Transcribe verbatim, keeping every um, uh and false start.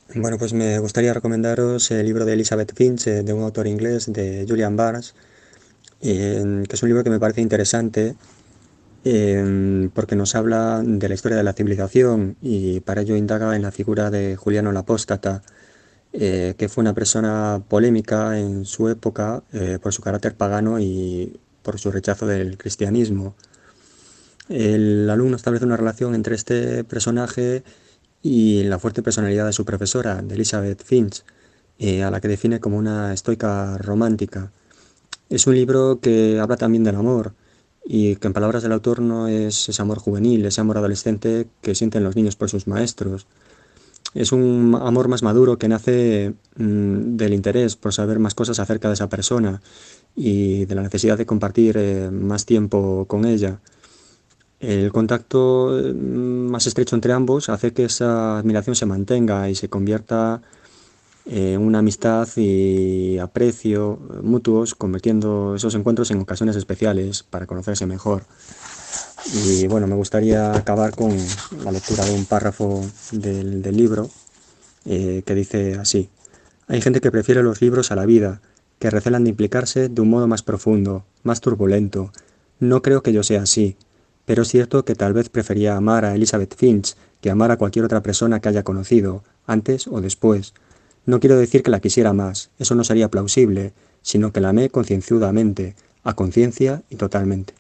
Bueno, pues me gustaría recomendaros el libro de Elizabeth Finch, eh, de un autor inglés, de Julian Barnes, eh, que es un libro que me parece interesante eh, porque nos habla de la historia de la civilización y para ello indaga en la figura de Juliano el Apóstata, eh, que fue una persona polémica en su época eh, por su carácter pagano y por su rechazo del cristianismo. El alumno establece una relación entre este personaje y la fuerte personalidad de su profesora, de Elizabeth Finch, eh, a la que define como una estoica romántica. Es un libro que habla también del amor y que en palabras del autor no es ese amor juvenil, ese amor adolescente que sienten los niños por sus maestros. Es un amor más maduro que nace mm, del interés por saber más cosas acerca de esa persona y de la necesidad de compartir eh, más tiempo con ella. El contacto eh, más estrecho entre ambos hace que esa admiración se mantenga y se convierta en una amistad y aprecio mutuos, convirtiendo esos encuentros en ocasiones especiales para conocerse mejor. Y bueno, me gustaría acabar con la lectura de un párrafo del, del libro eh, que dice así: hay gente que prefiere los libros a la vida, que recelan de implicarse de un modo más profundo, más turbulento. No creo que yo sea así, pero es cierto que tal vez prefería amar a Elizabeth Finch que amar a cualquier otra persona que haya conocido, antes o después. No quiero decir que la quisiera más, eso no sería plausible, sino que la amé concienzudamente, a conciencia y totalmente.